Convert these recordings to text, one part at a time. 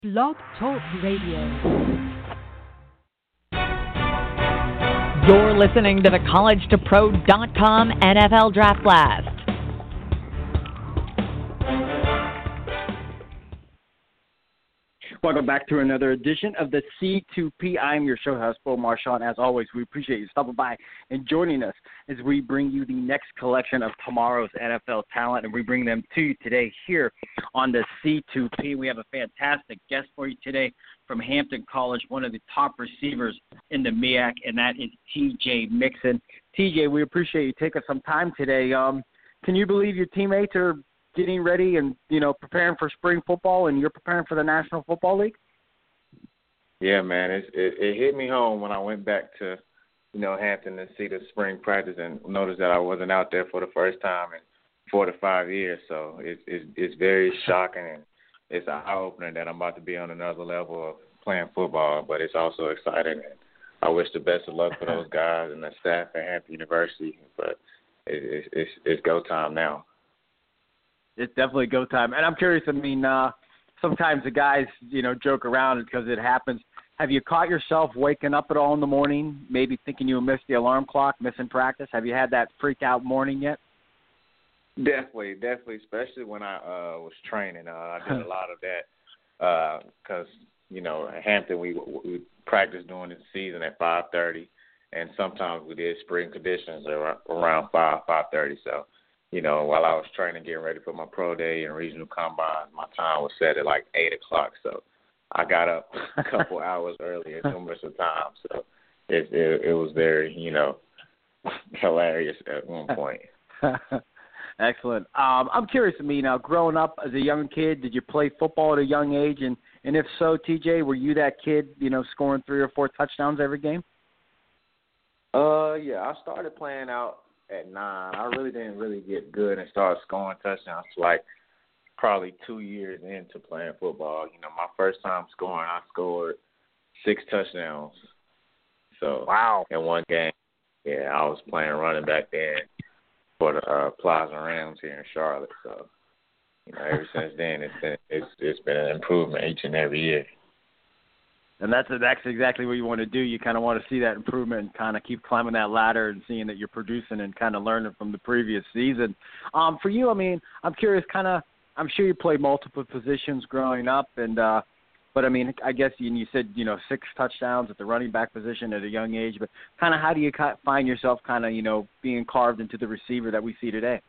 Blog Talk Radio. You're listening to the CollegeToPro.com NFL Draft Blast. Welcome back to another edition of the C2P. I'm your show host, Bo Marchand. As always, we appreciate you stopping by and joining us as we bring you the next collection of tomorrow's NFL talent, and we bring them to you today here on the C2P. We have a fantastic guest for you today from Hampton College, one of the top receivers in the MEAC, and that is TJ Mixon. TJ, we appreciate you taking some time today. Can you believe your teammates are getting ready and, preparing for spring football, and you're preparing for the National Football League? Yeah, man, it hit me home when I went back to, Hampton to see the spring practice and noticed that I wasn't out there for the first time in 4 to 5 years. So it's very shocking, and it's an eye-opener that I'm about to be on another level of playing football, but it's also exciting. And I wish the best of luck for those guys and the staff at Hampton University, but it's go time now. It's definitely go time. And I'm curious, sometimes the guys, joke around because it happens. Have you caught yourself waking up at all in the morning, maybe thinking you missed the alarm clock, missing practice? Have you had that freak out morning yet? Definitely, especially when I was training. I did a lot of that because, at Hampton we practiced during the season at 5:30, and sometimes we did spring conditions around 5:30. So, while I was training, getting ready for my pro day and regional combine, my time was set at like 8 o'clock. So I got up a couple hours earlier to miss the time. So it was very, hilarious at one point. Excellent. I'm curious, now, growing up as a young kid, did you play football at a young age? And if so, TJ, were you that kid, scoring 3 or 4 touchdowns every game? Yeah, I started playing out at 9. I really didn't get good and started scoring touchdowns like probably 2 years into playing football. My first time scoring, I scored 6 touchdowns. So wow, in one game. Yeah, I was playing running back then for the Plaza Rams here in Charlotte. So ever since then, it's been an improvement each and every year. And that's exactly what you want to do. You kind of want to see that improvement and kind of keep climbing that ladder and seeing that you're producing and kind of learning from the previous season. For you, I'm curious, I'm sure you played multiple positions growing up, and but I guess you said 6 touchdowns at the running back position at a young age. But kind of how do you find yourself being carved into the receiver that we see today?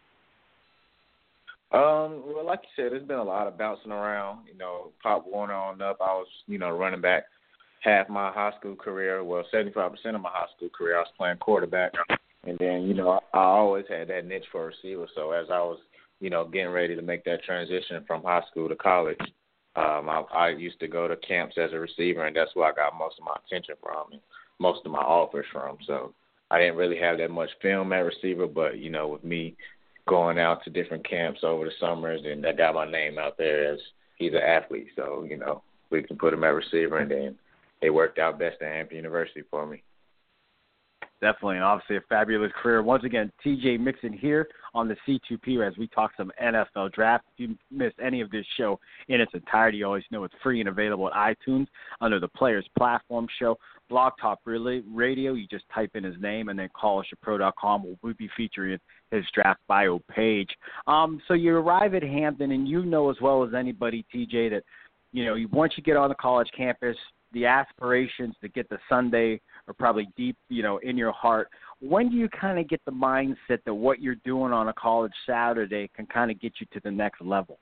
Well, like you said, there's been a lot of bouncing around. Pop Warner on up, I was running back half my high school career. Well, 75% of my high school career, I was playing quarterback. And then, I always had that niche for a receiver. So as I was, getting ready to make that transition from high school to college, I used to go to camps as a receiver, and that's where I got most of my attention from and most of my offers from. So I didn't really have that much film at receiver, but, with me going out to different camps over the summers, and that got my name out there as he's an athlete. So, we can put him at receiver, and then it worked out best at Hampton University for me. Definitely, and obviously a fabulous career. Once again, TJ Mixon here on the C2P as we talk some NFL draft. If you missed any of this show in its entirety, you always know it's free and available at iTunes under the Players Platform Show. Blog Talk Radio, you just type in his name, and then CollegeToPro.com will be featuring his draft bio page. So you arrive at Hampton, and as well as anybody, TJ, that once you get on the college campus, the aspirations to get to Sunday are probably deep, in your heart. When do you kind of get the mindset that what you're doing on a college Saturday can kind of get you to the next level?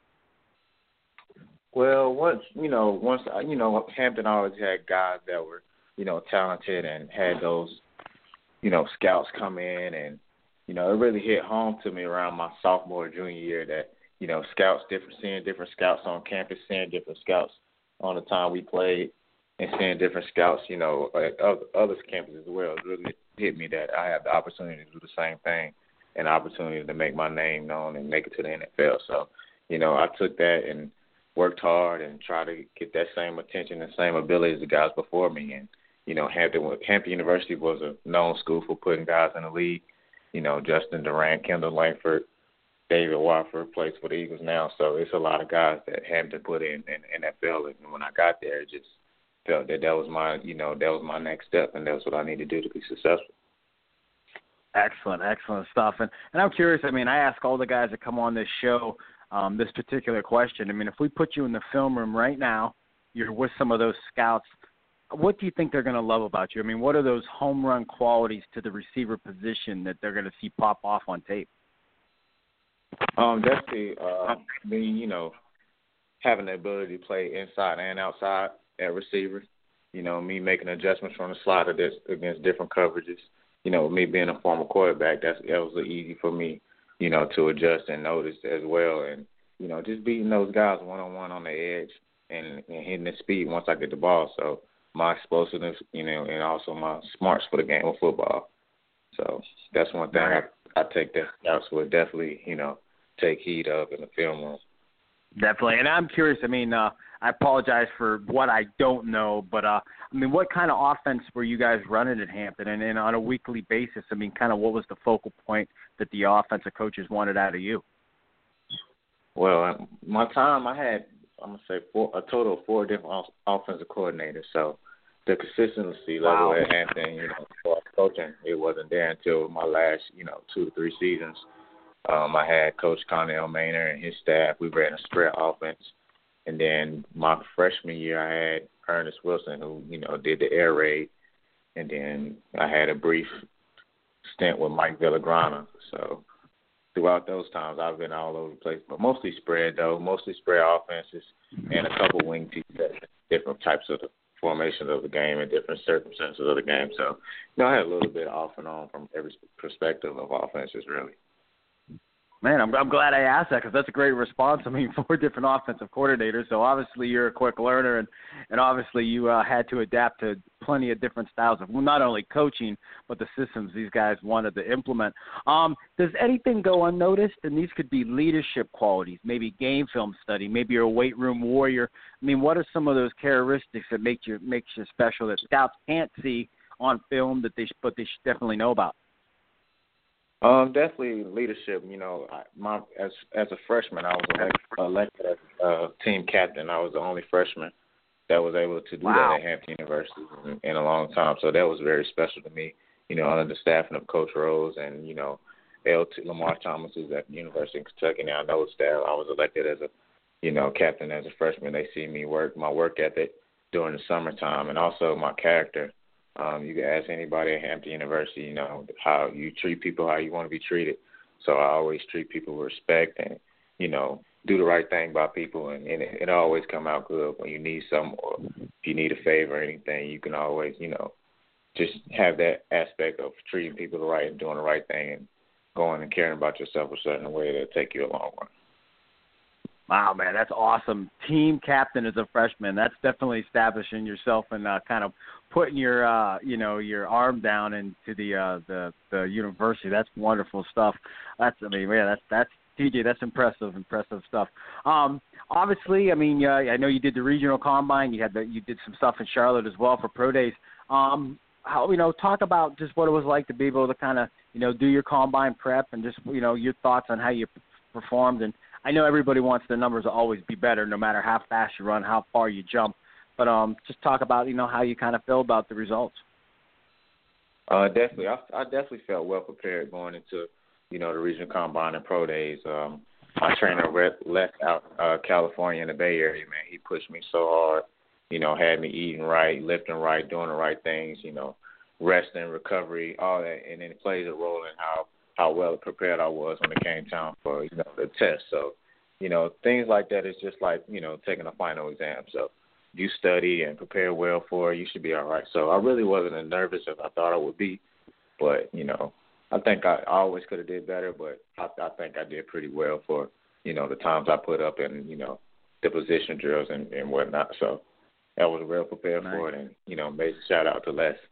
Well, once Hampton always had guys that were, talented and had those, scouts come in, and, it really hit home to me around my sophomore, junior year that, seeing different scouts on campus, seeing different scouts on the time we played, and seeing different scouts, at other campuses as well. It really hit me that I have the opportunity to do the same thing and the opportunity to make my name known and make it to the NFL. So, I took that and worked hard and tried to get that same attention and same ability as the guys before me. And, Hampton University was a known school for putting guys in the league. Justin Durant, Kendall Langford, David Wofford plays for the Eagles now. So it's a lot of guys that Hampton put in NFL. And when I got there, it just felt that was my, that was my next step, and that's what I need to do to be successful. Excellent stuff. And I'm curious, I mean, I ask all the guys that come on this show this particular question. I mean, if we put you in the film room right now, you're with some of those scouts, what do you think they're going to love about you? I mean, what are those home run qualities to the receiver position that they're going to see pop off on tape? Definitely me, having the ability to play inside and outside at receiver. Me making adjustments from the slot against different coverages. Me being a former quarterback, that was easy for me, to adjust and notice as well. And, just beating those guys one-on-one on the edge and hitting the speed once I get the ball. So my explosiveness, and also my smarts for the game of football. So that's one thing I take that scouts would definitely, take heed of in the film room. Definitely. And I'm curious, I mean, I apologize for what I don't know, but, what kind of offense were you guys running at Hampton? And on a weekly basis, kind of what was the focal point that the offensive coaches wanted out of you? Well, my time, I had, I'm going to say, a total of 4 different offensive coordinators. So the consistency level at Hampton, for coaching, it wasn't there until my last, 2 to 3 seasons. I had Coach Connell Maynard and his staff. We ran a spread offense. And then my freshman year, I had Ernest Wilson, who, did the air raid. And then I had a brief stint with Mike Villagrana. So throughout those times, I've been all over the place. But mostly spread, though. Mostly spread offenses and a couple wing teams, different types of the formations of the game and different circumstances of the game. So, I had a little bit off and on from every perspective of offenses, really. Man, I'm glad I asked that because that's a great response. 4 different offensive coordinators, so obviously you're a quick learner, and obviously you had to adapt to plenty of different styles of not only coaching but the systems these guys wanted to implement. Does anything go unnoticed? And these could be leadership qualities, maybe game film study, maybe you're a weight room warrior. What are some of those characteristics that makes you special that scouts can't see on film but they should definitely know about? Definitely leadership. As a freshman, I was elected as team captain. I was the only freshman that was able to do that at Hampton University in a long time. So that was very special to me. Under the staffing of Coach Rose and LT Lamar Thomas, who's at the University of Kentucky now. I know his staff. I was elected as a captain as a freshman. They see me my work ethic during the summertime, and also my character. You can ask anybody at Hampton University, how you treat people, how you want to be treated. So I always treat people with respect and, do the right thing by people. And it always come out good when you need something or if you need a favor or anything, you can always, just have that aspect of treating people right and doing the right thing and going and caring about yourself a certain way that'll take you a long way. Wow, man, that's awesome. Team captain as a freshman. That's definitely establishing yourself and kind of putting your your arm down into the university. That's wonderful stuff. That's TJ. That's impressive stuff. Obviously, I know you did the regional combine. You did some stuff in Charlotte as well for pro days. Talk about just what it was like to be able to kind of do your combine prep and just your thoughts on how you performed. And I know everybody wants their numbers to always be better, no matter how fast you run, how far you jump. But just talk about, how you kind of feel about the results. Definitely. I definitely felt well prepared going into, the regional combine and pro days. My trainer left out California in the Bay Area, man. He pushed me so hard, had me eating right, lifting right, doing the right things, resting, recovery, all that. And then it plays a role in how well prepared I was when it came time for, the test. So, things like that is just like, taking a final exam. So you study and prepare well for it, you should be all right. So I really wasn't as nervous as I thought I would be. But, I think I always could have did better, but I think I did pretty well for, the times I put up and, the position drills and whatnot. So I was well prepared for it and, major shout out to Les.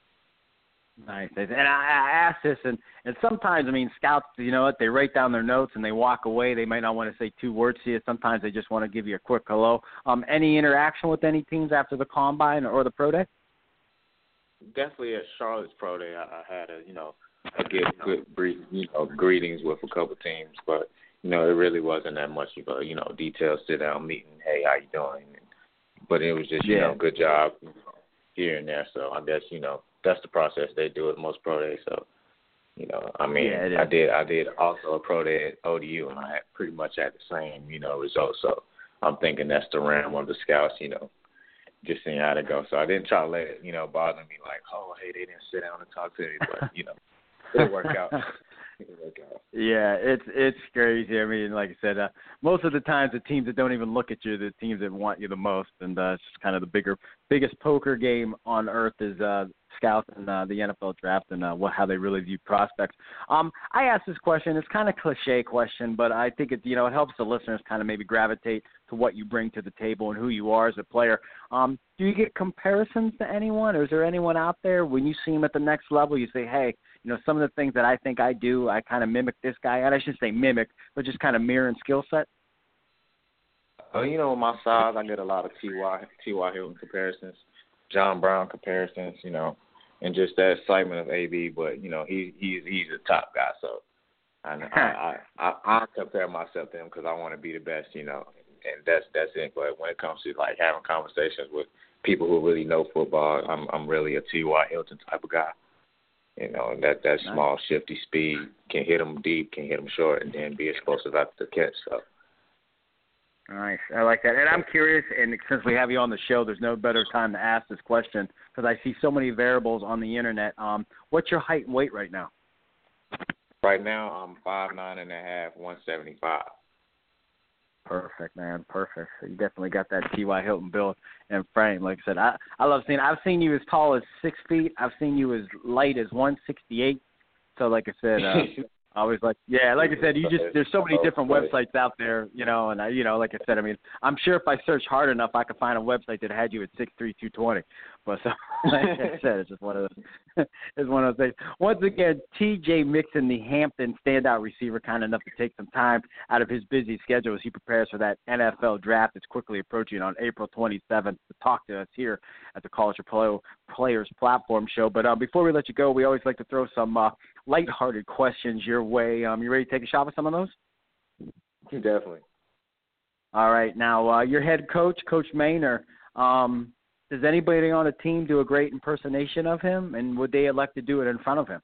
Nice. And I asked this, and sometimes, scouts, they write down their notes and they walk away. They might not want to say 2 words to you. Sometimes they just want to give you a quick hello. Any interaction with any teams after the combine or the pro day? Definitely at Charlotte's pro day, I had a good brief, greetings with a couple teams. But, You know, it really wasn't that much of a, detailed sit-down meeting, hey, how you doing? But it was just, good job here and there. So I guess, that's the process they do at most pro days. So, I did also a pro day at ODU, and I pretty much had the same, results. So I'm thinking that's the realm of the scouts, just seeing how they go. So I didn't try to let it, bother me like, oh, hey, they didn't sit down and talk to me. But, it'll work out. Yeah, it's crazy. I mean, like I said, most of the times the teams that don't even look at you, the teams that want you the most, and it's just kind of the biggest poker game on earth is scouts and the NFL draft and how they really view prospects. I asked this question. It's kind of cliche question, but I think it helps the listeners kind of maybe gravitate to what you bring to the table and who you are as a player. Do you get comparisons to anyone, or is there anyone out there when you see them at the next level, you say, hey, some of the things that I think I do, I kind of mimic this guy, and I shouldn't say mimic, but just kind of mirror and skill set? My size, I get a lot of T.Y. Hilton comparisons, John Brown comparisons, and just that excitement of AB. But he's a top guy, so I compare myself to him because I want to be the best, and that's it. But when it comes to like having conversations with people who really know football, I'm really a T.Y. Hilton type of guy. That small, shifty speed can hit them deep, can hit them short, and then be explosive after the catch. So. Nice. I like that. And I'm curious, and since we have you on the show, there's no better time to ask this question because I see so many variables on the Internet. What's your height and weight right now? Right now, I'm 5'9.5", 175. Perfect, man. Perfect. So you definitely got that T.Y. Hilton build and frame. Like I said, I love seeing. I've seen you as tall as 6 feet. I've seen you as light as 168. So, like I said, I always like I said, there's so many different websites out there, and like I said, I mean, I'm sure if I search hard enough, I could find a website that had you at 6'3", 220. But so, like I said, it's just one of those. It's one of those things. Once again, T.J. Mixon, the Hampton standout receiver, kind enough to take some time out of his busy schedule as he prepares for that NFL draft that's quickly approaching on April 27th to talk to us here at the College of Pro Players Platform Show. But before we let you go, we always like to throw some lighthearted questions your way. You ready to take a shot with some of those? Definitely. All right. Now, your head coach, Coach Maynor, does anybody on the team do a great impersonation of him, and would they elect to do it in front of him?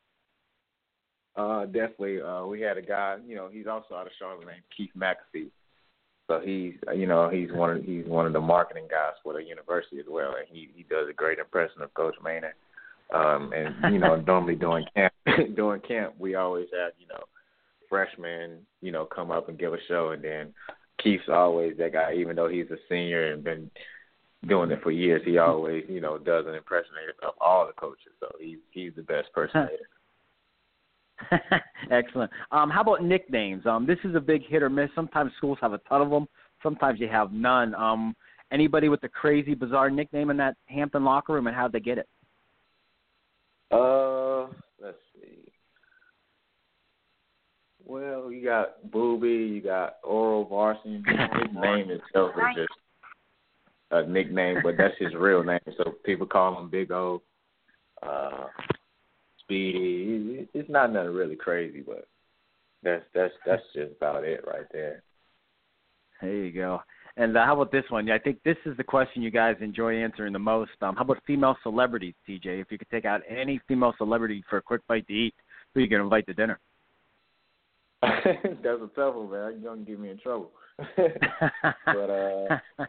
Definitely. We had a guy, he's also out of Charlotte named Keith McAfee. So he's one of the marketing guys for the university as well, and he does a great impression of Coach Maynor. And normally during camp, we always have freshmen come up and give a show, and then Keith's always that guy. Even though he's a senior and been doing it for years, he always does an impersonation of all the coaches. So he's the best personator. Excellent. How about nicknames? This is a big hit or miss. Sometimes schools have a ton of them. Sometimes you have none. Anybody with a crazy, bizarre nickname in that Hampton locker room, and how'd they get it? Let's see. Well, you got Booby, you got Oral Varsity. His name itself is just a nickname, but that's his real name. So people call him Big O, Speedy. It's not nothing really crazy, but that's just about it right there. There you go. And how about this one? I think this is the question you guys enjoy answering the most. How about female celebrities, TJ? If you could take out any female celebrity for a quick bite to eat, who are you going to invite to dinner? That's a tough one, man. You're going to get me in trouble. But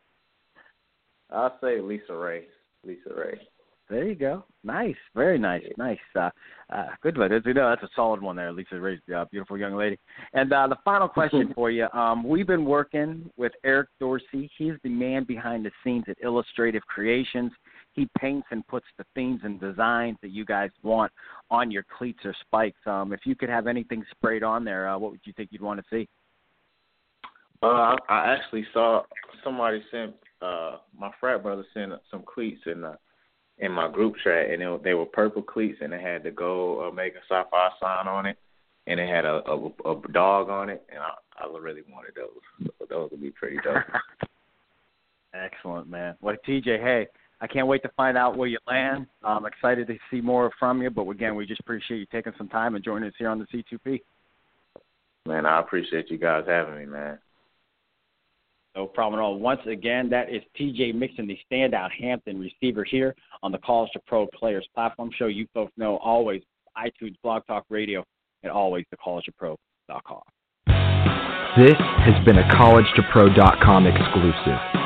I'll say Lisa Ray. There you go. Nice. Very nice. Nice. Good one. That's a solid one there, Lisa Ray, beautiful young lady. And the final question for you. We've been working with Eric Dorsey. He's the man behind the scenes at Illustrative Creations. He paints and puts the themes and designs that you guys want on your cleats or spikes. If you could have anything sprayed on there, what would you think you'd want to see? I actually saw somebody sent my frat brother sent some cleats in my group chat, and they were purple cleats, and it had the gold Omega Psi Phi sign on it, and it had a dog on it, and I really wanted those. So those would be pretty dope. Excellent, man. Well, TJ, hey, I can't wait to find out where you land. I'm excited to see more from you, but again, we just appreciate you taking some time and joining us here on the C2P. Man, I appreciate you guys having me, man. No problem at all. Once again, that is TJ Mixon, the standout Hampton receiver here on the College to Pro Players platform show. You folks know always iTunes, Blog Talk Radio, and always thecollegetopro.com. This has been a collegetopro.com exclusive.